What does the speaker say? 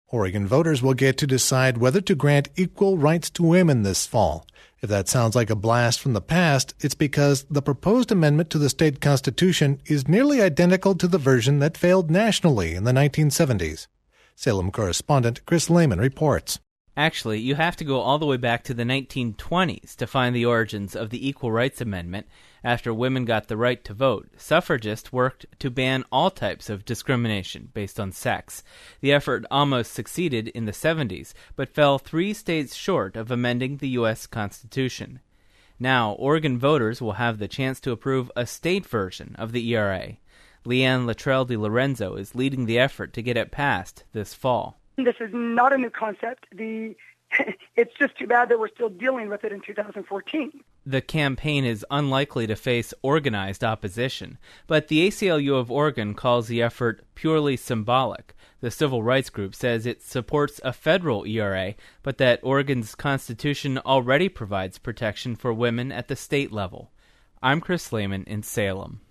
Oregon voters will get to decide whether to grant equal rights to women this fall. If that sounds like a blast from the past, it's because the proposed amendment to the state constitution is nearly identical to the version that failed nationally in the 1970s. Salem correspondent Chris Lehman reports. Actually, you have to go all the way back to the 1920s to find the origins of the Equal Rights Amendment. After women got the right to vote, suffragists worked to ban all types of discrimination based on sex. The effort almost succeeded in the 70s, but fell 3 states short of amending the U.S. Constitution. Now, Oregon voters will have the chance to approve a state version of the ERA. Leanne Luttrell de Lorenzo is leading the effort to get it passed this fall. This is not a new concept. It's just too bad that we're still dealing with it in 2014. The campaign is unlikely to face organized opposition, but the ACLU of Oregon calls the effort purely symbolic. The civil rights group says it supports a federal ERA, but that Oregon's constitution already provides protection for women at the state level. I'm Chris Lehman in Salem.